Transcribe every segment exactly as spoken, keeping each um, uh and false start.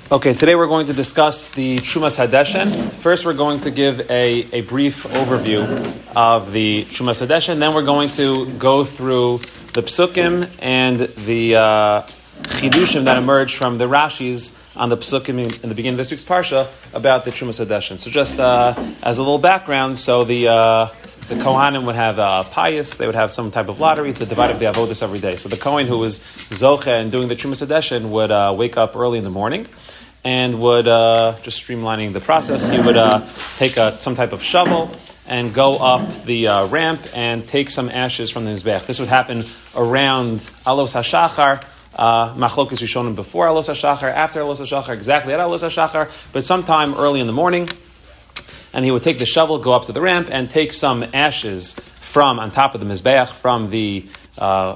Okay, today we're going to discuss the Trumas Hadeshen. First, we're going to give a, a brief overview of the Trumas Hadeshen. Then we're going to go through the Psukim and the uh, Chidushim that emerged from the Rashis on the Psukim in, in the beginning of this week's Parsha about the Trumas Hadeshen. So just uh, as a little background, so the uh, the Kohanim would have uh, pious, they would have some type of lottery to divide up the avodas every day. So the Kohen who was Zoche and doing the Trumas Hadeshen would uh, wake up early in the morning and would, uh, just streamlining the process, he would uh, take a, some type of shovel and go up the uh, ramp and take some ashes from the Mizbech. This would happen around Alos HaShachar, uh, Machlokes Rishonim before Alos HaShachar, after Alos HaShachar, exactly at Alos HaShachar, but sometime early in the morning. And he would take the shovel, go up to the ramp, and take some ashes from, on top of the Mizbeach, from the uh,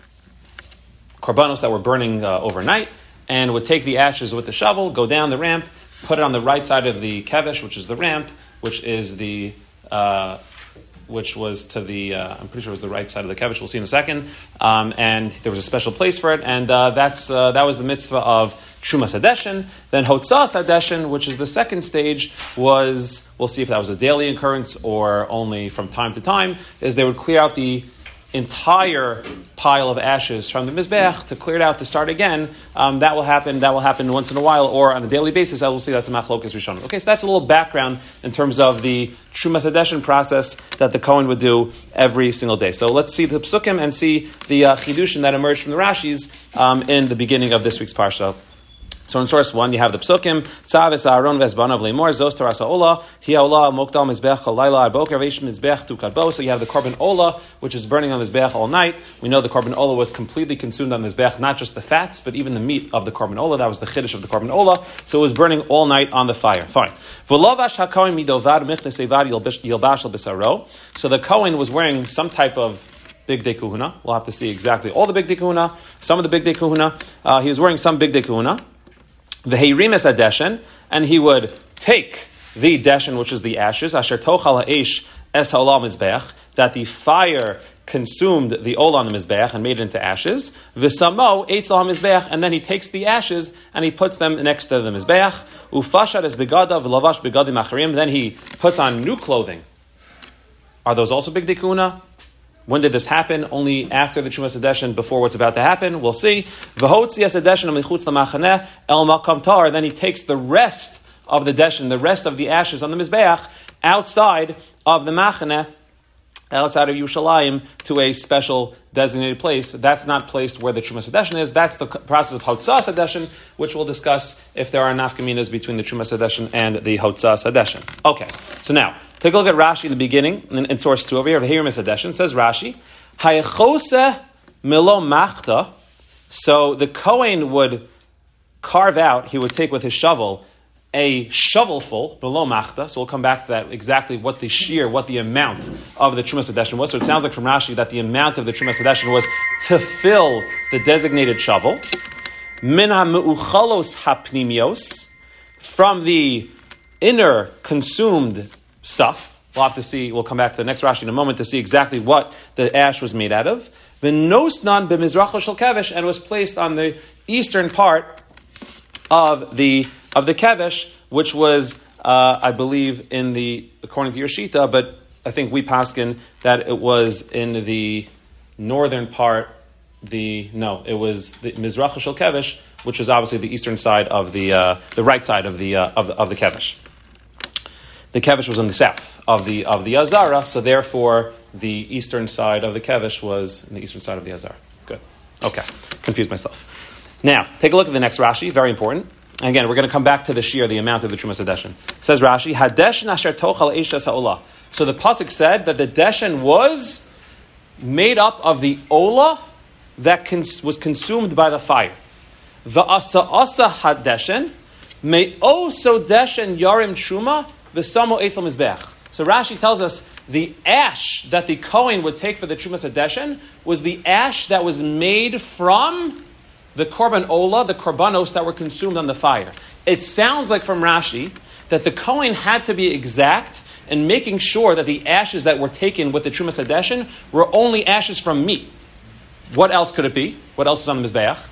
korbanos that were burning uh, overnight, and would take the ashes with the shovel, go down the ramp, put it on the right side of the kevesh, which is the ramp, which is the, uh, which was to the, uh, I'm pretty sure it was the right side of the kevesh, we'll see in a second, um, and there was a special place for it, and uh, that's uh, that was the mitzvah of Trumas Hadeshen. Then Hotzas Hadeshen, which is the second stage, was, we'll see if that was a daily occurrence or only from time to time, is they would clear out the entire pile of ashes from the Mizbeach to clear it out to start again. Um, that will happen. That will happen once in a while or on a daily basis. I will see that's a Machlokes Rishonim. Okay, so that's a little background in terms of the Trumas Hadeshen process that the Kohen would do every single day. So let's see the Psukim and see the uh, Chidushim that emerged from the Rashis um, in the beginning of this week's Parsha. So in source one, you have the Psukim, Tzav es Aaron v'ezbanav leimor, zos toras ha'olah, hi ha'olah mokdal mizbech kol laila ad boker v'yish mizbech tu kadbo. So you have the korban olah, which is burning on the mizbech all night. We know the korban olah was completely consumed on the mizbech, not just the fats, but even the meat of the korban olah. That was the chiddush of the korban olah. So it was burning all night on the fire. Fine. V'lovash ha'kohen midovad michnes evad yilbash al b'saro. So the Kohen was wearing some type of Big Day Kahuna. We'll have to see exactly all the Big Day Kahuna, some of the Big Day Kahuna. Uh, he was wearing some Big Day Kahuna. The Heirim a deshen, and he would take the deshen, which is the ashes, asher tochal ha'esh es ha'olah mizbeach, that the fire consumed the olah on the mizbeach and made it into ashes. V'samo eitz al mizbeach, and then he takes the ashes and he puts them next to the mizbeach. Ufashad es begada v'lavash begadim acharim. Then he puts on new clothing. Are those also big dikuna? When did this happen? Only after the Trumas Hadeshen, before what's about to happen. We'll see. Then he takes the rest of the deshen, the rest of the ashes on the Mizbeach, outside of the Machaneh, outside of Yerushalayim, to a special designated place. That's not placed where the Trumas Hadeshen is. That's the process of Hotzas Hadeshen, which we'll discuss if there are nafkaminas between the Trumas Hadeshen and the Hotzas Hadeshen. Okay, so now, take a look at Rashi in the beginning, in, in source two over here, V'heirim es Hadeshen, says Rashi, Hayechose milo machta. So the Kohen would carve out, he would take with his shovel, a shovelful, below machta. So we'll come back to that, exactly what the shear, what the amount of the Trumas Hadeshen was. So it sounds like from Rashi that the amount of the Trumas Hadeshen was to fill the designated shovel. Min ha'me'uchalos ha'pnimios, from the inner consumed stuff. We'll have to see, we'll come back to the next Rashi in a moment to see exactly what the ash was made out of. V'nosnan b'mizracho shel kevesh, and was placed on the eastern part of the of the kevesh, which was, uh, I believe, in the, according to your Shita, but I think we paskin that it was in the northern part, the, no, it was the mizracho shel kevesh, which was obviously the eastern side of the, uh, the right side of the, uh, of the, of the kevesh. The kevesh was on the south of the of the Azara, so therefore the eastern side of the kevesh was in the eastern side of the Azara. Good. Okay. Confused myself. Now, take a look at the next Rashi, very important. Again, we're going to come back to the shear, the amount of the Trumas Hadeshen. Says Rashi, Hadeshen asher tochal eishes ha'olah. So the pasuk said that the deshen was made up of the olah that cons- was consumed by the fire. Va'asa asa hadeshen me'oso deshen yarim truma. V'samo eisel mizbech. So Rashi tells us the ash that the Kohen would take for the Trumas Hadeshen was the ash that was made from the korban olah, the korbanos that were consumed on the fire. It sounds like from Rashi that the Kohen had to be exact in making sure that the ashes that were taken with the Trumas Hadeshen were only ashes from meat. What else could it be? What else is on the Mizbeach?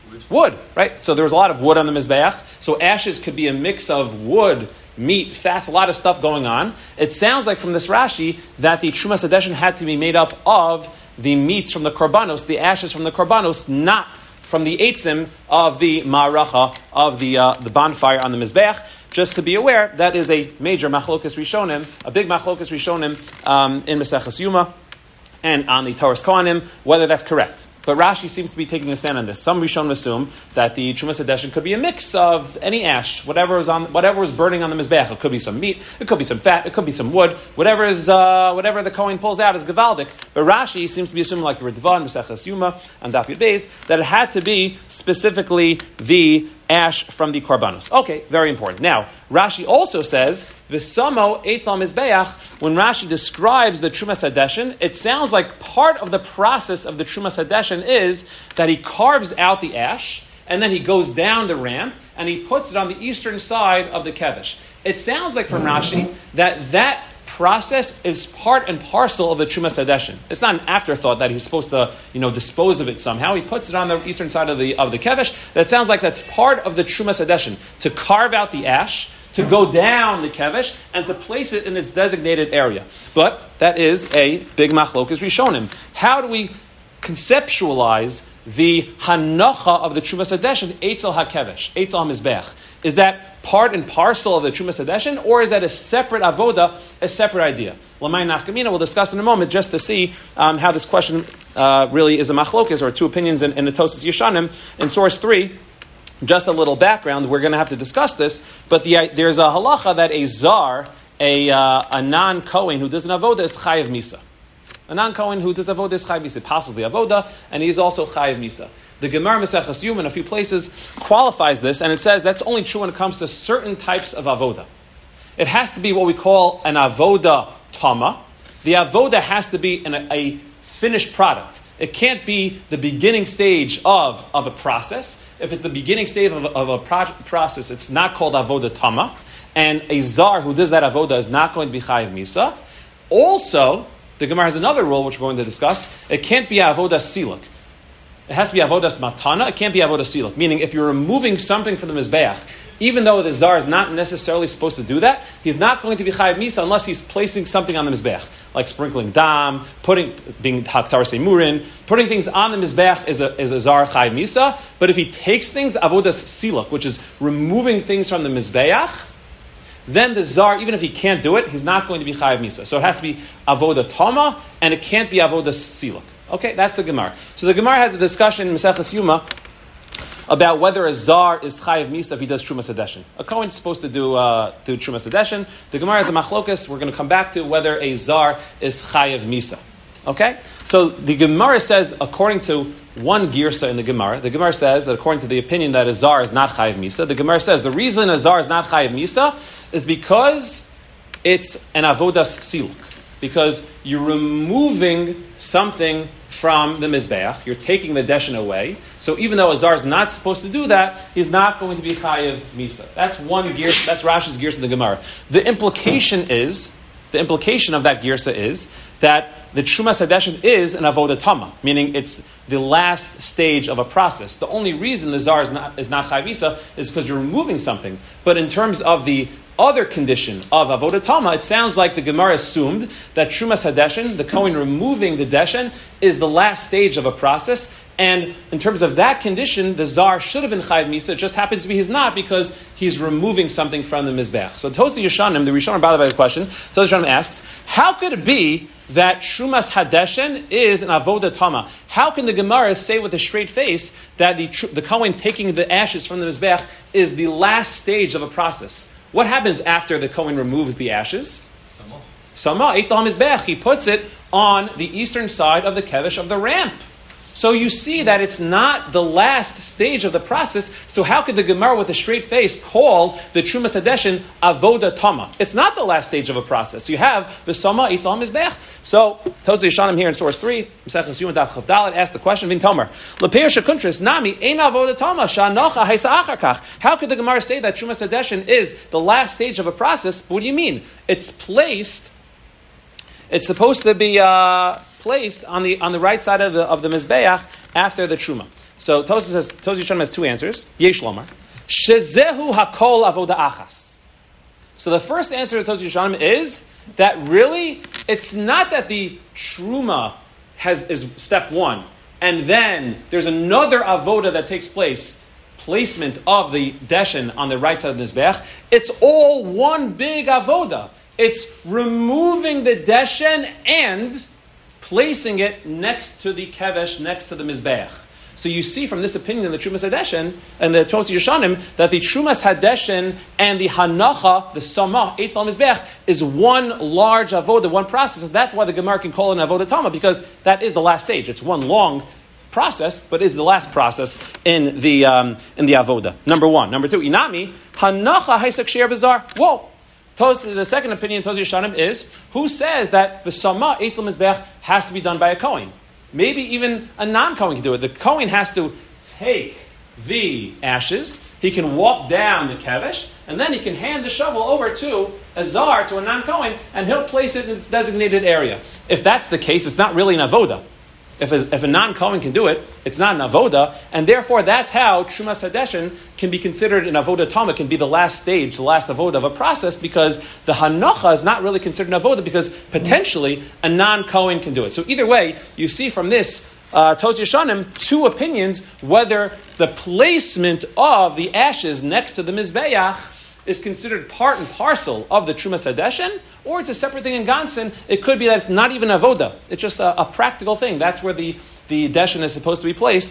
Wood. wood, right? So there was a lot of wood on the Mizbeach. So ashes could be a mix of wood, meat, fats, a lot of stuff going on. It sounds like from this Rashi that the Trumas Hadeshen had to be made up of the meats from the Korbanos, the ashes from the Korbanos, not from the eitzim of the Ma'aracha, of the uh, the bonfire on the Mizbeach. Just to be aware, that is a major machlokas rishonim, a big machlokas rishonim um, in Maseches Yuma and on the Toras Kohanim, whether that's correct. But Rashi seems to be taking a stand on this. Some Rishonim assume that the Trumas Hadeshen could be a mix of any ash, whatever was on, whatever was burning on the Mizbeach. It could be some meat, it could be some fat, it could be some wood. Whatever is, uh, whatever the Kohen pulls out is Gevaldik. But Rashi seems to be assuming, like the Ritva and Maseches Yuma and Daf Yud Beis, that it had to be specifically the ash from the Korbanos. Okay, very important. Now, Rashi also says, V'samo eitzal mizbeach, when Rashi describes the Trumas Hadeshen, it sounds like part of the process of the Trumas Hadeshen is that he carves out the ash, and then he goes down the ramp, and he puts it on the eastern side of the kevesh. It sounds like from Rashi that that process is part and parcel of the Trumas Hadeshen. It's not an afterthought that he's supposed to, you know, dispose of it somehow. He puts it on the eastern side of the of the kevesh. That sounds like that's part of the Trumas Hadeshen, to carve out the ash, to go down the kevesh, and to place it in its designated area. But that is a big machlokas rishonim. How do we conceptualize the hanacha of the Trumas Hadeshen, Eitzel HaKevesh, Eitzel HaMizbeach? Is that part and parcel of the Trumas Hadeshen, or is that a separate avoda, a separate idea? L'may nafkamina, we'll discuss in a moment, just to see um, how this question uh, really is a machlokas, or two opinions in, in the Tosas Yeshanim. In source three, just a little background, we're going to have to discuss this, but the, there's a halacha that a zar, a, uh, a non-Kohen who does an avoda is chayav misa. A non-Kohen who does avoda is chayav misa, passes the avoda, and he's also chayav misa. The Gemara Maseches Yuma in a few places qualifies this, and it says that's only true when it comes to certain types of avoda. It has to be what we call an avoda tama. The avoda has to be an, a finished product. It can't be the beginning stage of, of a process. If it's the beginning stage of, of a pro- process, it's not called avoda tama. And a zar who does that avoda is not going to be chayav misa. Also, the Gemara has another rule which we're going to discuss. It can't be avoda siluk. It has to be avodas matana. It can't be avodas siluk. Meaning, if you're removing something from the mizbeach, even though the zar is not necessarily supposed to do that, he's not going to be chayav misa unless he's placing something on the mizbeach, like sprinkling dam, putting being haktar semurin, putting things on the mizbeach is a is a zar chayav misa. But if he takes things avodas siluk, which is removing things from the mizbeach, then the zar, even if he can't do it, he's not going to be chayav misa. So it has to be avoda tama, and it can't be avodas siluk. Okay, that's the Gemara. So the Gemara has a discussion in Maseches Yuma about whether a zar is chayav misa if he does Trumas Hadeshen. A Kohen is supposed to do uh, do Trumas Hadeshen. The Gemara has a machlokas. We're going to come back to whether a zar is chayav misa. Okay, so the Gemara says, according to one girsa in the Gemara, the Gemara says that according to the opinion that a zar is not chayav misa, the Gemara says the reason a zar is not chayav misa is because it's an avodas siluk. Because you're removing something from the Mizbeach, you're taking the Deshen away. So even though a zar is not supposed to do that, he's not going to be chayav misa. That's one gear. That's Rashi's gears in the Gemara. The implication is, the implication of that girsa is that the Trumas Hadeshen is an avoda tama, meaning it's the last stage of a process. The only reason the zar is not is not chayav misa is because you're removing something. But in terms of the other condition of avoda tama, it sounds like the Gemara assumed that Trumas Hadeshen, the Kohen removing the Deshen, is the last stage of a process. And in terms of that condition, the zar should have been chayav misa. It just happens to be he's not because he's removing something from the mizbeach. So Tosei Yeshanim, the Rishonim are bothered by the question. Tosei Yeshanim asks, how could it be that Trumas Hadeshen is an avoda tama? How can the Gemara say with a straight face that the the Kohen taking the ashes from the mizbeach is the last stage of a process? What happens after the Kohen removes the ashes? Sama. Sama, Eitzel HaMizbeach. He puts it on the eastern side of the kevesh of the ramp. So you see that it's not the last stage of the process. So how could the Gemara with a straight face call the Trumas Hadeshen avoda tama? It's not the last stage of a process. So you have the Sama Eitzel HaMizbeach. So Tosei Yeshanim here in source three, Maseches Yuma Daf Chav Dalet, asked the question: Vin Tomer Lepeir Shekuntris Nami Ein avoda tama Shanocha Haisa Acharkach. How could the Gemara say that Trumas Hadeshen is the last stage of a process? What do you mean? It's placed. It's supposed to be. Uh, placed on the on the right side of the of the mizbeach after the truma. So Tosfos says Tosfos Yeshanim has two answers. Yesh lomar shezehu hakol avoda achas. So the first answer to Tosfos Yeshanim is that really it's not that the truma has is step one, and then there's another avoda that takes place, placement of the deshen on the right side of the mizbeach. It's all one big avoda. It's removing the deshen and placing it next to the kevesh, next to the mizbeach. So you see from this opinion in the Trumas Hadeshen and the Tosfos Yeshanim that the Trumas Hadeshen and the Hanacha, the Sama, Eitz al Mizbeach, is one large avoda, one process. And that's why the Gemara can call it an avoda tama, because that is the last stage. It's one long process, but is the last process in the um, in the avoda. Number one. Number two, Inami, Hanacha Haisak Sheir Bazar. Whoa! The second opinion in Tosfos Yeshanim is, who says that the Sama, Eitz al Mizbeach, has to be done by a Kohen? Maybe even a non-Kohen can do it. The Kohen has to take the ashes, he can walk down the kevesh, and then he can hand the shovel over to a zar, to a non-Kohen, and he'll place it in its designated area. If that's the case, it's not really an avoda. If a, if a non-Kohen can do it, it's not an avoda, and therefore that's how Trumas Hadeshen can be considered an avoda tama, can be the last stage, the last avoda of a process, because the hanacha is not really considered an avoda, because potentially a non-Kohen can do it. So either way, you see from this uh, Tosfos Yeshanim two opinions whether the placement of the ashes next to the mizbeach is considered part and parcel of the Trumas Hadeshen, or it's a separate thing in Gansen. It could be that it's not even avoda. It's just a, a practical thing. That's where the, the deshen is supposed to be placed.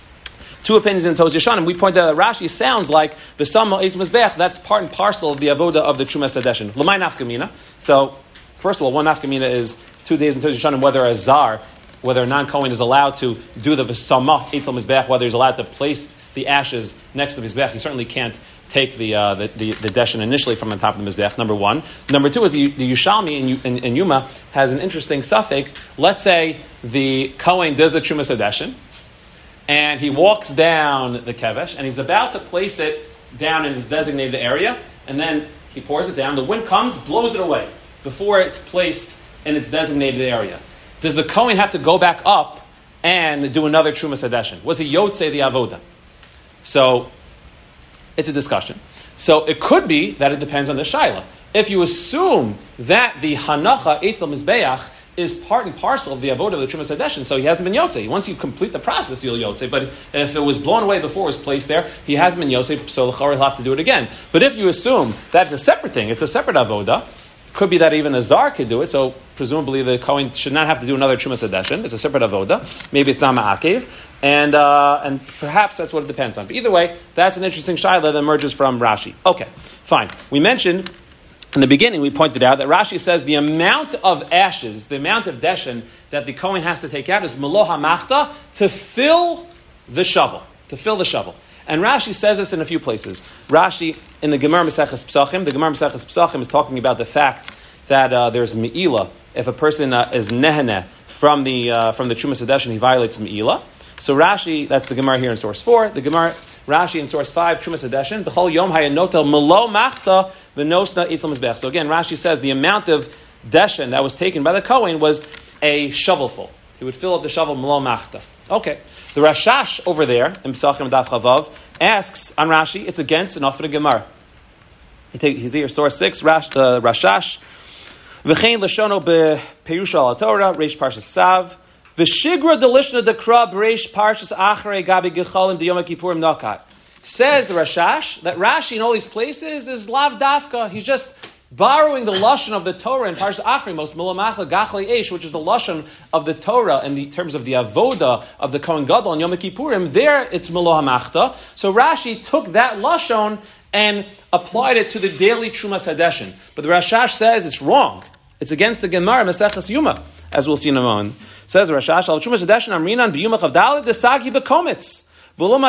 Two opinions in Tosfos Yeshanim. We point out that Rashi sounds like the Sama Eitz Mizbeach. That's part and parcel of the avoda of the Trumas Hadeshen. L'may nafkamina. So, first of all, one nafkamina is two days in Tosfos Yeshanim whether a zar, whether a non-Kohen is allowed to do the Sama Eitz Mizbeach, whether he's allowed to place the ashes next to the Mizbeach. He certainly can't take the, uh, the, the, the deshen initially from the top of the Mizbeach, number one. Number two is the, the Yushalmi in, in, in Yuma has an interesting suffix. Let's say the Kohen does the Trumas Hadeshen, and he walks down the kevesh, and he's about to place it down in his designated area, and then he pours it down, the wind comes, blows it away, before it's placed in its designated area. Does the Kohen have to go back up and do another Trumas Hadeshen? Was he Yotzei the Avoda? So, it's a discussion. So it could be that it depends on the shaila. If you assume that the hanacha eitz al mizbeach is part and parcel of the avodah of the Trumas Hadeshen, so he hasn't been yotzei. Once you complete the process, you'll yotzei. But if it was blown away before it was placed there, he hasn't been yotzei, so the will have to do it again. But if you assume that's a separate thing, it's a separate avodah, could be that even a zar could do it, so presumably the Kohen should not have to do another Trumas Hadeshen. It's a separate avoda. Maybe it's not ma'akev. And uh, and perhaps that's what it depends on. But either way, that's an interesting shaila that emerges from Rashi. Okay, fine. We mentioned, in the beginning, we pointed out that Rashi says the amount of ashes, the amount of deshen that the Kohen has to take out is meloha machta, to fill the shovel. To fill the shovel. And Rashi says this in a few places. Rashi, in the Gemara Maseches Pesachim, the Gemara Maseches Pesachim is talking about the fact that uh, there's me'ilah. If a person uh, is neheneh from the uh, from the Trumas Hadeshen, he violates me'ilah. So Rashi, that's the Gemara here in source four. The Gemara, Rashi in source five, Trumas Hadeshen, b'chol yom hayanotel melo machta v'nosna itzel mizbech. So again, Rashi says the amount of deshen that was taken by the Kohen was a shovelful. He would fill up the shovel melo machta. Okay. The Rashash over there, in Pesachim Daf Chavav, asks on Rashi, it's against an Afra Gemara. He take, he's here, source six, Rash, uh, Rashash, V'chein Lashono bePerusha al Torah, Reish Parshas Tzav, V'shigra delishna dekra Reish Parshas Achrei Gabi Gechalim D'Yom Kippurim Nakat. Says the Rashash that Rashi in all these places is Lav Dafka. He's just borrowing the lashon of the Torah in Parshas Achrimos, Milamachla Gachlei Eish, which is the lashon of the Torah in the terms of the avoda of the Kohen Gadol and Yom Kippurim. There, it's Milah Machta. So Rashi took that lashon and applied it to the daily Trumas Hadeshen. But the Rashash says it's wrong. It's against the Gemara Maseches Yuma, as we'll see in a moment. Says the Rashash, Al Trumas Hadeshen Amrinan b'Yuma Chavdalet Desagi b'Komitz. The Gemara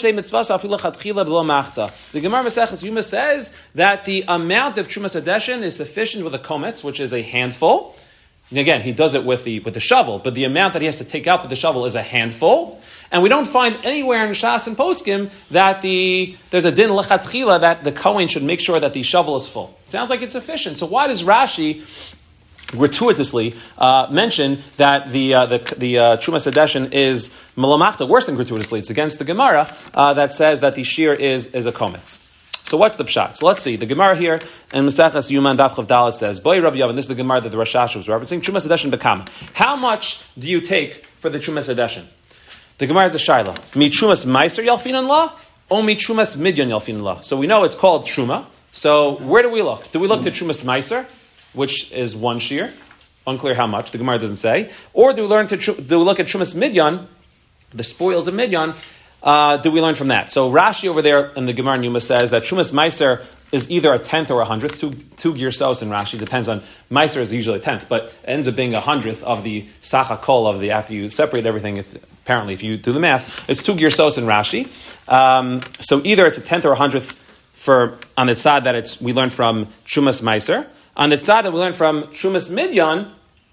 Maseches Yuma says that the amount of Trumas Hadeshen is sufficient with a kometz, which is a handful. And again, he does it with the with the shovel, but the amount that he has to take out with the shovel is a handful. And we don't find anywhere in Shas and Poskim that the there's a din lechatchila that the Kohen should make sure that the shovel is full. Sounds like it's sufficient. So why does Rashi gratuitously uh, mention that the uh, the the uh, Trumas Hadeshen is Malamachta, worse than gratuitously. It's against the Gemara uh, that says that the shear is is a kometz. So what's the pshat? So let's see. The Gemara here in Maseches Yuman Daf Chav Dalet says, "Boy Rabbi Yavin." This is the Gemara that the Rashash was referencing. Trumas Hadeshen bekam. How much do you take for the Trumas Hadeshen? The Gemara is a shaila. Mi Trumas Meiser Yalfinan La, or Mi Trumas Midyan Yalfinan La. So we know it's called Truma. So where do we look? Do we look to Trumas Meiser, which is one shear? Unclear how much. The Gemara doesn't say. Or do we learn to do we look at Trumas Midyan, the spoils of Midyan? Uh, do we learn from that? So Rashi over there in the Gemara Yuma says that Trumas Meiser is either a tenth or a hundredth. Two, two girsos in Rashi depends on Meiser is usually a tenth, but it ends up being a hundredth of the Sacha Kol of the after you separate everything. If, apparently, if you do the math, it's two girsos in Rashi. Um, so either it's a tenth or a hundredth for on the side that it's we learn from Trumas Meiser. On the side that we learn from Trumas Midyan,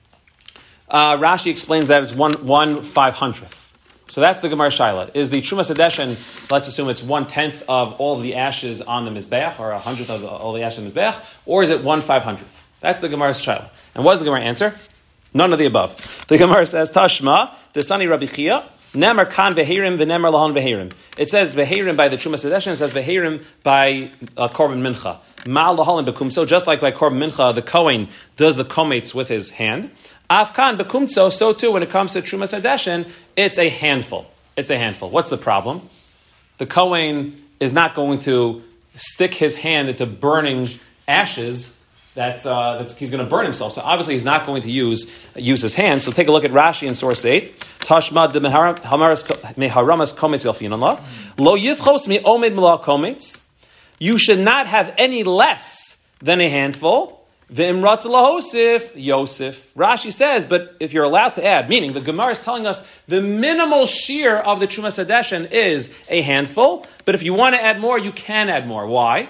uh, Rashi explains that it's one one five hundredth. So that's the Gemara Shaila. Is the Trumas Hadeshen, let's assume it's one-tenth of all of the ashes on the Mizbeach, or a hundredth of all the ashes on the Mizbeach, or is it one five-hundredth? That's the Gemara's Shaila. And what does the Gemara answer? None of the above. The Gemara says, Tashma, the Sani Rabbi Chia, Nemar kan vehirim v'nemar lahon vehirim. It says vehirim by the Trumas Hadeshen, it says vehirim by uh, Korban Mincha. Ma'al lahalim bekumso, just like by Korban Mincha, the Kohen does the kometz with his hand. Afkan bekumso, so too when it comes to Trumas Hadeshen, it's a handful. It's a handful. What's the problem? The Kohen is not going to stick his hand into burning ashes. That's, uh, that's he's going to burn himself. So obviously he's not going to use use his hand. So take a look at Rashi in source eight. Tashma de meharamas kometz yalfinanla lo yivchos mi omed mila kometz. You should not have any less than a handful. V'imratz lahosif Yosef. Rashi says, but if you're allowed to add, meaning the Gemara is telling us the minimal shear of the Trumas Hadeshen is a handful, but if you want to add more, you can add more. Why?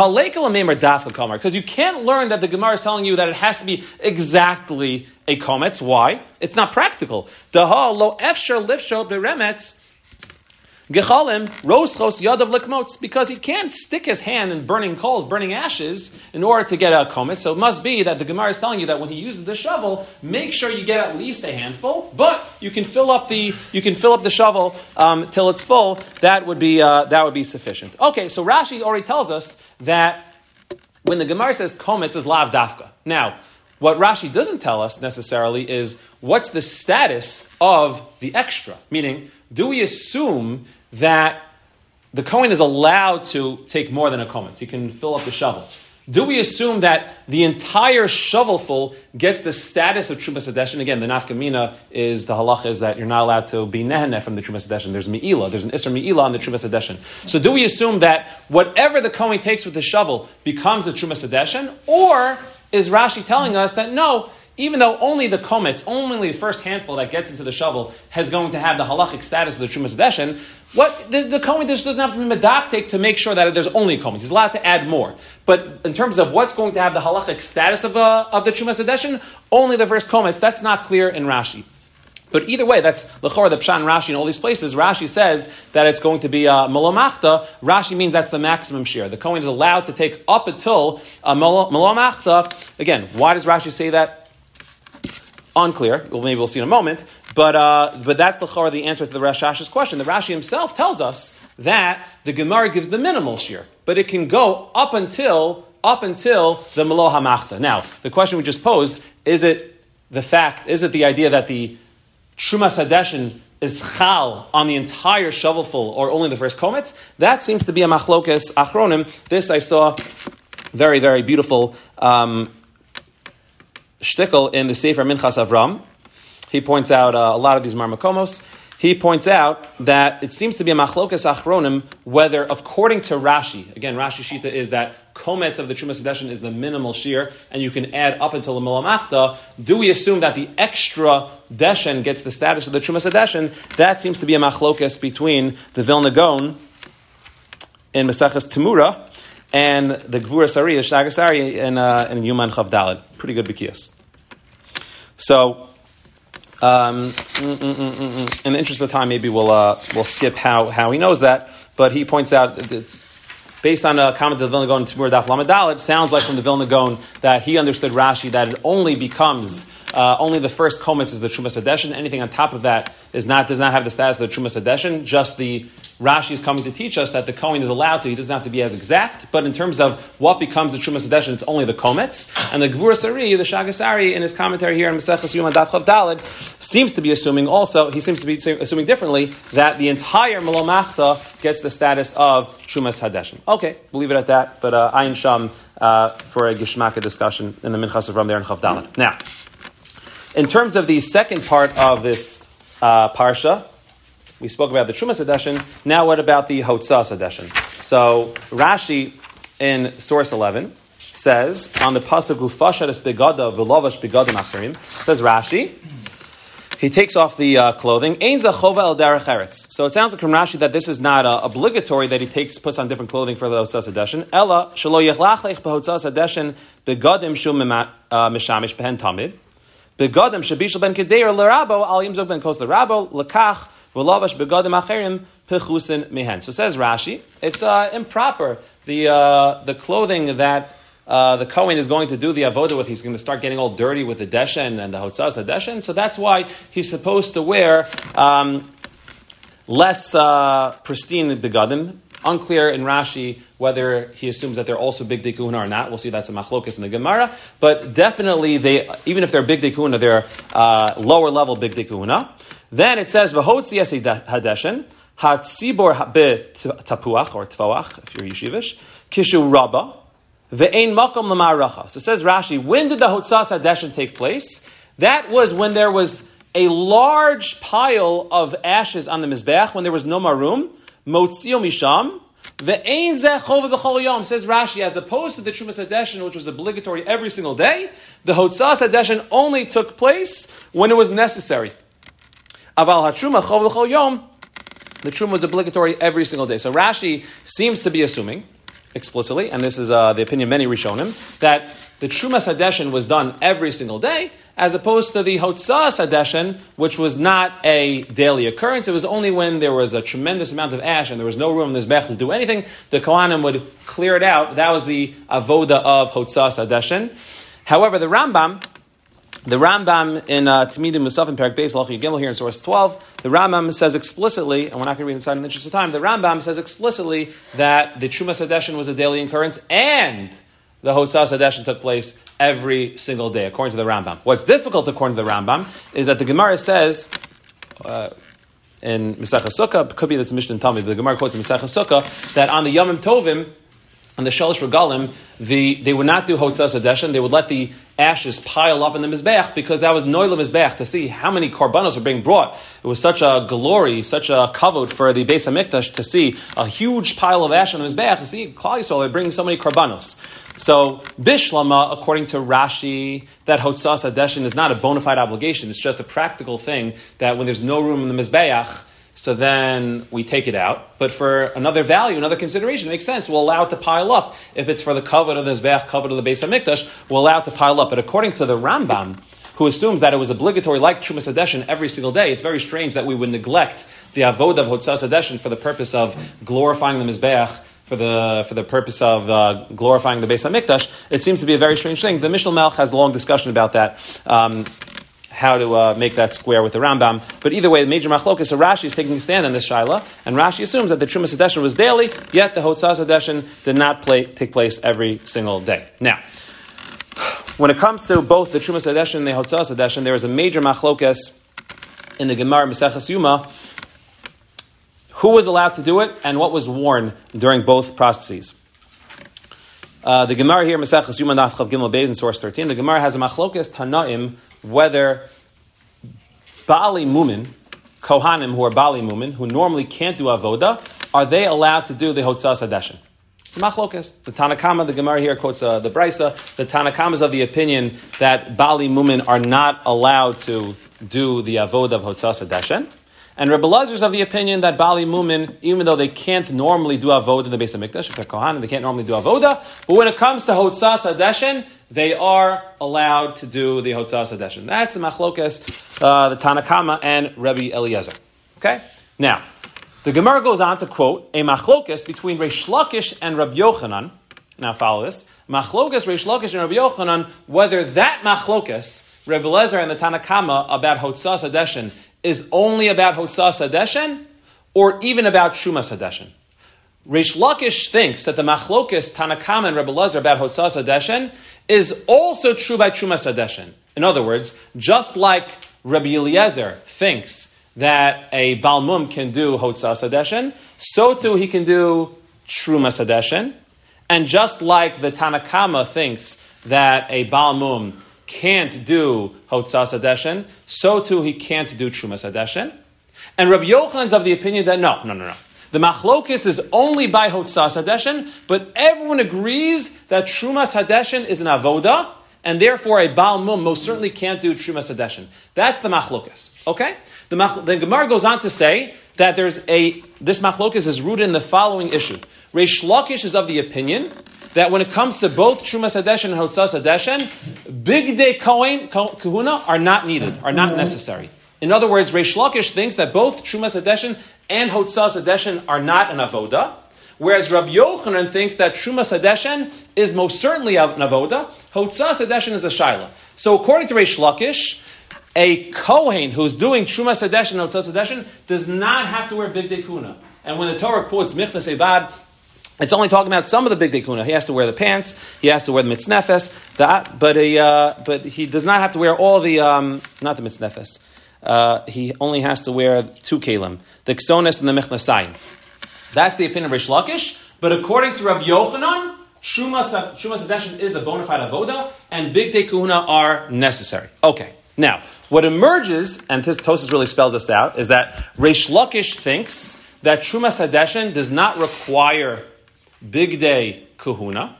Because you can't learn that the Gemara is telling you that it has to be exactly a kometz. Why? It's not practical. Lo efshar lifsho beremetz. Gechalim, roschos yadav likmots, because he can't stick his hand in burning coals, burning ashes, in order to get a kometz. So it must be that the Gemara is telling you that when he uses the shovel, make sure you get at least a handful, but you can fill up the you can fill up the shovel um, till it's full. That would be uh, that would be sufficient. Okay, so Rashi already tells us that when the Gemara says kometz is lav dafka. Now, what Rashi doesn't tell us necessarily is what's the status of the extra. Meaning, do we assume that the Kohen is allowed to take more than a kometz? He can fill up the shovel. Do we assume that the entire shovelful gets the status of Trumas Hadeshen? Again, the nafkamina is, the halacha is that you're not allowed to be neheneh from the Trumas Hadeshen. There's mi'ilah. There's an isser mi'ilah on the Trumas Hadeshen. So do we assume that whatever the Kohen takes with the shovel becomes the Trumas Hadeshen? Or is Rashi telling us that no, even though only the kometz, only the first handful that gets into the shovel is going to have the halachic status of the Trumas Hadeshen, what the, the Kohen just doesn't have to be medaktik to make sure that there's only kometz. He's allowed to add more. But in terms of what's going to have the halachic status of, uh, of the Trumas Hadeshen, only the first kometz. That's not clear in Rashi. But either way, that's l'chor the pshan Rashi in all these places. Rashi says that it's going to be uh, malomachta. Rashi means that's the maximum shear. The Kohen is allowed to take up until uh, malomachta. Again, why does Rashi say that? Unclear. Well, maybe we'll see in a moment. But uh, but that's l'chor the answer to the Rashash's question. The Rashi himself tells us that the Gemara gives the minimal shear, but it can go up until up until the malo hamachta. Now, the question we just posed, is it the fact? Is it the idea that the Trumas Hadeshen is chal on the entire shovelful or only the first kometz? That seems to be a machlokas achronim. This I saw very, very beautiful um, shtickle in the Sefer Minchas Avram. He points out uh, a lot of these marmakomos. He points out that it seems to be a machlokas achronim whether, according to Rashi, again, Rashi Shita is that kometz of the Trumas Hadeshen is the minimal shear, and you can add up until the milamachta. Do we assume that the extra deshen gets the status of the Trumas Hadeshen? That seems to be a machlokas between the Vilna Gaon in Maseches Temura and the Gvura Sari, the Shnagasari in, uh, in Yuman Chav Daled. Pretty good bikiyas. So, um, mm, mm, mm, mm. in the interest of time, maybe we'll uh, we'll skip how, how he knows that. But he points out that it's based on a comment of the Vilna Gaon in Tumur Daf Lamed Dalet, sounds like from the Vilna Gaon that he understood Rashi that it only becomes uh, only the first kometz is the Trumas Hadeshin. Anything on top of that is not does not have the status of the Trumas Hadeshin. Just the Rashi is coming to teach us that the Kohen is allowed to. He doesn't have to be as exact, but in terms of what becomes the Trumas Hadeshin, it's only the kometz. And the Gvuras Ari, the Shagas Ari, in his commentary here in Maseches Yom Daf Chav Daled, seems to be assuming also he seems to be assuming differently that the entire Melo Machta gets the status of Trumas Hadeshin. Okay, we'll leave it at that. But uh, Ayin Sham uh, for a Gishmaka discussion in the Minchas of Ram there in Chav Daled. Now, in terms of the second part of this uh, parsha, we spoke about the Trumas Hadeshin. Now, what about the Hotzas Hadeshin? So Rashi in source eleven says on the pasuk Ufasharis begada v'lovash begadim acharim, says Rashi. He takes off the uh, clothing. Ein zachova el derech eretz. So it sounds like from Rashi that this is not uh, obligatory that he takes puts on different clothing for the Hotzas Hadeshin. Ella shelo yechlach leich behotzas Hadeshin begadim shum mishamish behen tamid begadim shabishal ben kedeir l'rabo al yimzog ben kos l'rabo lekach v'lavash begadim acherim pechusin mehen. So says Rashi, it's uh, improper the uh, the clothing that Uh, the Kohen is going to do the avoda with. He's going to start getting all dirty with the deshen and the hotzas hadeshen. So that's why he's supposed to wear um, less uh, pristine begadim. Unclear in Rashi whether he assumes that they're also big day kahuna or not. We'll see that's a machlokas in the Gemara. But definitely, they even if they're big day kahuna, they're uh, lower level big day kahuna. Then it says v'hotzi es hadeshen hatzibor be tapuach or tfoach if you're yeshivish kishu rabba. Ve'ein makom l'ma'aracha. So says Rashi, when did the Hotzas Hadeshin take place? That was when there was a large pile of ashes on the Mizbeach, when there was no marum. Motzio misham. Ve'ein zeh chova b'chol yom. Says Rashi, as opposed to the Trumas Hadeshin, which was obligatory every single day, the Hotzas Hadeshin only took place when it was necessary. Aval hatruma chova b'chol yom. The Truma was obligatory every single day. So Rashi seems to be assuming explicitly, and this is uh, the opinion of many Rishonim, that the Trumas Hadeshin was done every single day, as opposed to the Hotzas Hadeshin, which was not a daily occurrence. It was only when there was a tremendous amount of ash and there was no room in this Mizbeach to do anything, the Kohanim would clear it out. That was the avoda of Hotzas Hadeshin. However, the Rambam, the Rambam in uh, Tamidim Musaf Perak Beis Lachi Gimel here in source twelve, the Rambam says explicitly, and we're not going to read inside in the interest of time, the Rambam says explicitly that the Trumas Hadeshin was a daily occurrence and the Hotzas Hadeshin took place every single day, according to the Rambam. What's difficult, according to the Rambam, is that the Gemara says, uh, in Masechah Sukkah, could be this Mishnah Talmud, but the Gemara quotes in Masechah Sukkah, that on the Yomim Tovim, on the Shalosh Regalim, the, they would not do Hotzas Hadeshin, they would let the ashes pile up in the Mizbeach, because that was Noila Mizbeach, to see how many korbanos are being brought. It was such a glory, such a kavod for the Beis HaMikdash to see a huge pile of ash on the Mizbeach. You see, Klal Yisrael, they're bringing so many korbanos. So, Bishlama, according to Rashi, that Hotzas Hadeshin is not a bona fide obligation, it's just a practical thing that when there's no room in the Mizbeach, so then we take it out. But for another value, another consideration, it makes sense. We'll allow it to pile up. If it's for the kavod of the Mizbeach, kavod of the Beis HaMikdash, we'll allow it to pile up. But according to the Rambam, who assumes that it was obligatory like Trumas Hadeshin every single day, it's very strange that we would neglect the avodah of Hotzas Hadeshin for the purpose of glorifying the Mizbeach, for the for the purpose of uh, glorifying the Beis HaMikdash. It seems to be a very strange thing. The Mishnah Melch has a long discussion about that. Um, how to uh, make that square with the Rambam. But either way, the major machlokas, so Rashi is taking a stand on this shaila, and Rashi assumes that the Trumas Hadeshin was daily, yet the Hotzas Hadeshin did not play, take place every single day. Now, when it comes to both the Trumas Hadeshin and the Hotzas Hadeshin, there is a major machlokas in the Gemara Maseches Yuma, who was allowed to do it, and what was worn during both processes. Uh, the Gemara here, Maseches Yuma Daf Chav Gimel Beis in source thirteen, the Gemara has a machlokas Tanaim, whether Bali Mumin, Kohanim who are Bali Mumin, who normally can't do Avoda, are they allowed to do the Hotzas Hadeshin? It's a machlokas. The Tanakama, the Gemara here quotes uh, the Brisa, the Tanakama is of the opinion that Bali Mumin are not allowed to do the Avoda of Hotzas Hadeshin. And Rebbe Lazar is of the opinion that Bali Mumin, even though they can't normally do Avoda in the Beis HaMikdash, if they're Kohanim, they can't normally do Avoda, but when it comes to Hotzas Hadeshin, they are allowed to do the Hotzas Hadeshin. That's the machlokas, uh, the Tanakama and Rebbe Eliezer. Okay? Now, The Gemara goes on to quote a machlokas between Reish Lakish and Rabbi Yochanan. Now follow this. Machlokas, Reish Lakish and Rabbi Yochanan, whether that machlokas, Rebbe Lezer and the Tanakama, about Hotzas Hadeshin is only about Hotzas Hadeshin or even about Shumas Hadeshin. Reish Lakish thinks that the machlokas, Tanakama and Rebbe Lezer about Hotzas Hadeshin is also true by Shumas Hadeshin. In other words, just like Rabbi Eliezer thinks that a Baal Mum can do Hotzas Hadeshin, so too he can do Trumas Hadeshin. And just like the Tanakama thinks that a Baal Mum can't do Hotzas Hadeshin, so too he can't do Trumas Hadeshin. And Rabbi Yochanan's of the opinion that no, no, no, no. The machlokis is only by Hotzas Hadeshin, but everyone agrees that Trumas Hadeshin is an avoda, and therefore a Baal Mum most certainly can't do Trumas Hadeshin. That's the machlokis. Okay? The, mach- the Gemara goes on to say that there's a this machlokis is rooted in the following issue. Reish Lakish is of the opinion that when it comes to both Trumas Hadeshin and Hotzas Hadeshin, Bigdei Kohen Kahuna are not needed, are not necessary. In other words, Reish Lakish thinks that both Trumas Hadeshin and Hotzas Hadeshin are not an avoda, whereas Rabbi Yochanan thinks that Trumas Hadeshin is most certainly an avoda. Hotzas Hadeshin is a shaila. So according to Reish Lakish, a Kohen who's doing Trumas Hadeshin and Hotzas Hadeshin does not have to wear Bigdei Kuna. And when the Torah quotes Michnas Evad, it's only talking about some of the Bigdei Kuna. He has to wear the pants, he has to wear the mitznefes, that, but a, uh, but he does not have to wear all the, um, not the mitznefes. Uh, he only has to wear two kelim, the ksonis and the mechnasayim. That's the opinion of Reish Lakish. But according to Rabbi Yochanan, Trumas Hadeshin is a bona fide avoda, and Bigdei Kuna are necessary. Okay. Now, what emerges, and Tosas really spells this out, is that Reish Lakish thinks that Trumas Hadeshin does not require Bigdei Kahuna.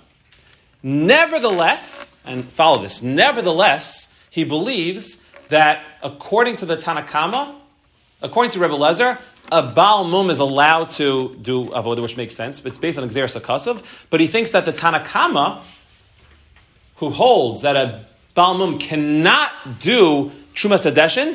Nevertheless, and follow this, nevertheless, he believes that according to the Tanakama, according to Rebbe Lezer, a Baal Mum is allowed to do avoda, which makes sense, but it's based on Gzeras HaKasav. But he thinks that the Tanakama, who holds that a Baal Mum cannot do Trumas Hadeshin,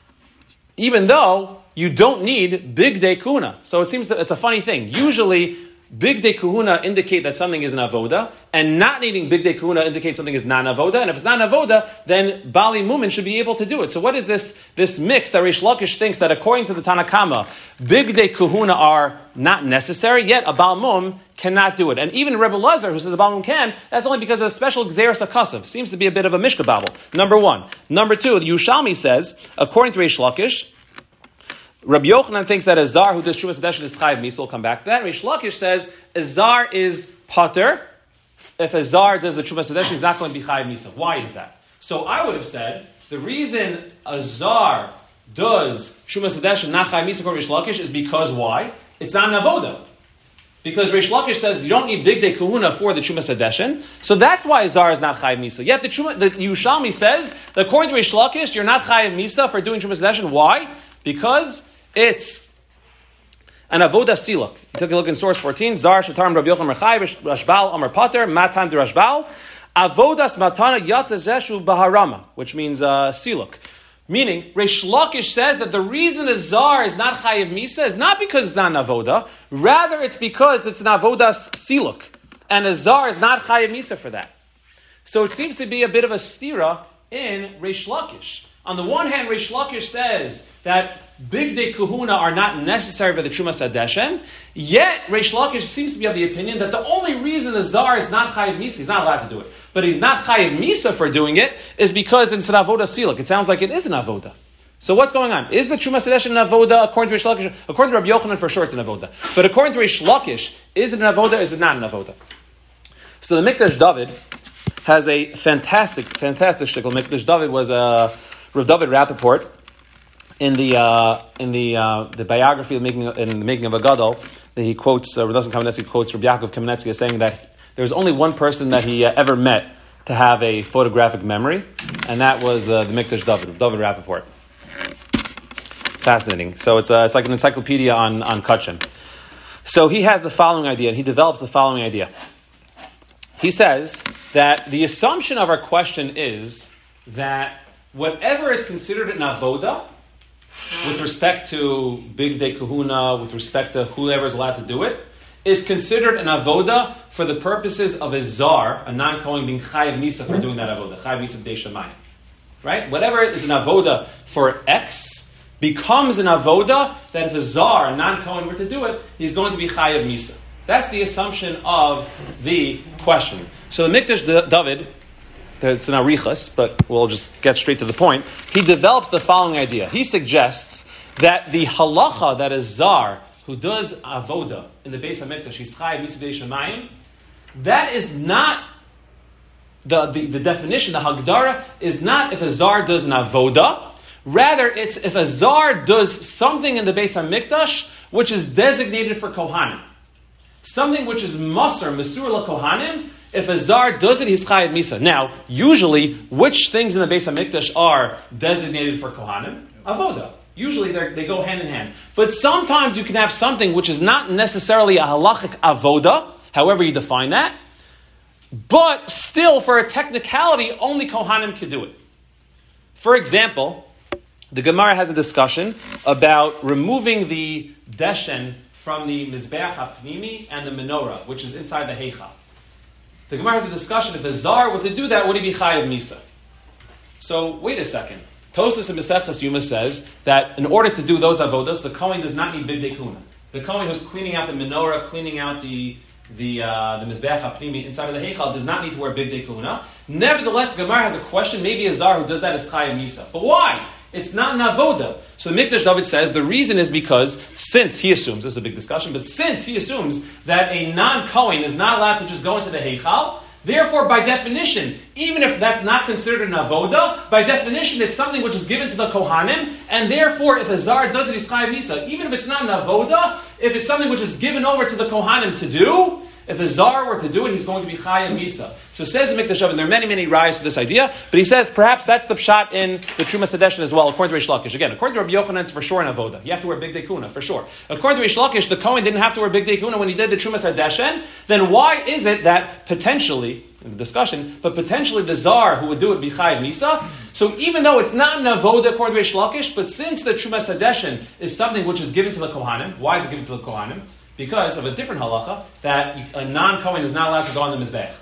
even though you don't need Bigdei Kuna. So it seems that it's a funny thing. Usually, Bigdei Kahuna indicate that something is an avoda, and not needing Bigdei Kahuna indicates something is not an avoda. And if it's not an avoda, then Bali Mumin should be able to do it. So what is this this mix that Reish Lakish thinks that according to the Tanakama, Bigdei Kahuna are not necessary, yet a Baal Mum cannot do it. And even Rebbe Lezer, who says a Baal Mum can, that's only because of a special Gzeras HaKasav. Seems to be a bit of a Mishka Babel. Number one. Number two, the Yushalmi says, according to Reish Lakish, Rabbi Yochanan thinks that a zar who does Trumas Hadeshin is chayiv misa. We'll come back to that. Reish Lakish says a zar is pater. If a zar does the Trumas Hadeshin, he's not going to be chayiv misa. Why is that? So I would have said the reason a zar does Trumas Hadeshin not chayiv misa for Reish Lakish is because why? It's not an avoda. Because Reish Lakish says you don't need Bigdei Kahuna for the Trumas Hadeshin, so that's why a zar is not chayiv misa. Yet the, Truma, the Yushalmi says that according to Reish Lakish, you're not chayiv misa for doing Trumas Hadeshin. Why? Because it's an avoda siluk. You took a look in source fourteen. Zar shatar Rabbi Yochanan Rechai Rashbal Amar Pater Matan de Rashbal Avodas Matana Yatzezeshu Baharama, which means uh, siluk. Meaning, Reish Lakish says that the reason a zar is not chayiv misa is not because it's not an avoda, rather it's because it's an avodas siluk, and a zar is not chayiv misa for that. So it seems to be a bit of a stira in Reish Lakish. On the one hand, Reish Lakish says that Bigdei Kahuna are not necessary for the Trumas Hadeshin, yet Reish Lakish seems to be of the opinion that the only reason the Zar is not Chayiv Misa, he's not allowed to do it, but he's not Chayiv Misa for doing it, is because it's an Avoda Siluk. It sounds like it is an Avoda. So what's going on? Is the Trumas Hadeshin an Avoda according to Reish Lakish? According to Rabbi Yochanan, for sure it's an Avoda. But according to Reish Lakish, is it an Avoda, is it not an Avoda? So the Mikdash David has a fantastic, fantastic shtickle. Mikdash David was a Rav David Rappaport, in the uh, in the uh, the biography of making in the making of a gadol, that he quotes uh, Rav Nosson Kamenetsky quotes Rabbi Yaakov Kamenetsky as saying that there was only one person that he uh, ever met to have a photographic memory, and that was uh, the Mikdash David, David Rappaport. Fascinating. So it's uh, it's like an encyclopedia on on Kachin. So he has the following idea, and he develops the following idea. He says that the assumption of our question is that whatever is considered an avoda with respect to Big Day Kahuna, with respect to whoever is allowed to do it, is considered an avoda for the purposes of a zar, a non-Kohen being chayav misa for doing that avoda, chayav misa b'dei shamayim. Right? Whatever is an avoda for X becomes an avoda that if a zar, a non-Kohen, were to do it, he's going to be chayav misa. That's the assumption of the question. So the Mikdash David, it's an arichas, but we'll just get straight to the point. He develops the following idea. He suggests that the halacha that a zar who does avoda in the Beis HaMikdash, he's chayav misa b'dei shamayim, that is not the, the, the definition, the hagdara, is not if a zar does an avoda. Rather, it's if a zar does something in the Beis HaMikdash which is designated for Kohanim. Something which is masar, mesur la-Kohanim, if a zar does it, he's chayav misa. Now, usually, which things in the Beis HaMikdash are designated for Kohanim? Avoda. Usually they go hand in hand. But sometimes you can have something which is not necessarily a halachic avoda, however you define that, but still, for a technicality, only Kohanim can do it. For example, the Gemara has a discussion about removing the deshen from the Mizbeach HaPnimi and the menorah, which is inside the Heichal. The Gemara has a discussion, if a zar were to do that, would he be chayav misa? So, wait a second. Tosas and Mesechtas Yuma says that in order to do those avodas, the Kohen does not need bigdei kuna. The Kohen who's cleaning out the menorah, cleaning out the the uh, the Mizbeach HaPnimi inside of the Heichal does not need to wear bigdei kuna. Nevertheless, the Gemara has a question, maybe a zar who does that is chayav misa. But why? It's not an avoda. So the Mikdash David says the reason is because since he assumes, this is a big discussion, but since he assumes that a non-Kohen is not allowed to just go into the Heichal, therefore, by definition, even if that's not considered an avoda, by definition, it's something which is given to the Kohanim, and therefore, if a zar does it, he's chayav misa. Even if it's not an avoda, if it's something which is given over to the Kohanim to do, if a zar were to do it, he's going to be chayav misa. So says the Mikdash David, and there are many, many rise to this idea, but he says perhaps that's the pshat in the Trumas Hadeshen as well, according to Rish Lakish. Again, according to Rabbi Yochanan, it's for sure an avoda. You have to wear bigdei kuna, for sure. According to Rish Lakish, the Kohen didn't have to wear bigdei kuna when he did the Trumas Hadeshen. Then why is it that potentially, in the discussion, but potentially the zar who would do it be chayav misa? So even though it's not an avoda according to Rish Lakish, but since the Trumas Hadeshen is something which is given to the Kohanim, why is it given to the Kohanim? Because of a different halacha, that a non-Kohen is not allowed to go on the Mizbeach.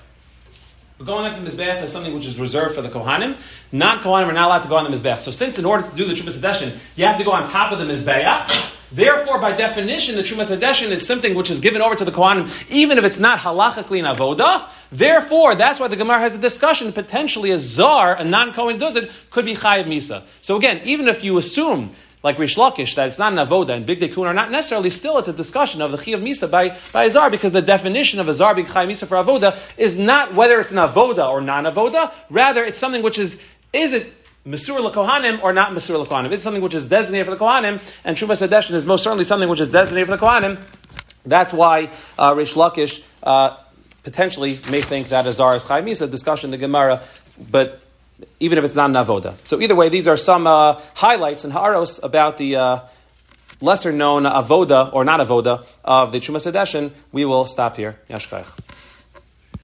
Going on the Mizbeach is something which is reserved for the Kohanim. Non-Kohanim are not allowed to go on the Mizbeach. So since in order to do the Trumas Hadeshen, you have to go on top of the Mizbeach, therefore, by definition, the Trumas Hadeshen is something which is given over to the Kohanim, even if it's not halachically an avoda. Therefore, that's why the Gemara has a discussion, potentially a zar, a non-Kohen does it, could be chayav misa. So again, even if you assume like Rish Lakish, that it's not an avoda and bigdei kuna are not necessarily, still it's a discussion of the chayav misa by, by a zar, because the definition of a zar being chayav misa for avoda is not whether it's an avoda or non-avoda, rather it's something which is, is it mesur l'kohanim or not mesur l'kohanim? It's something which is designated for the kohanim, and Trumas Hadeshen is most certainly something which is designated for the kohanim. That's why uh, Rish Lakish uh, potentially may think that a zar is chayav misa, discussion in the Gemara, but even if it's not an avoda. So either way, these are some uh, highlights and ha'aros about the uh, lesser known avoda or not avoda of the Trumas Hadeshen. We will stop here. Yashkayach.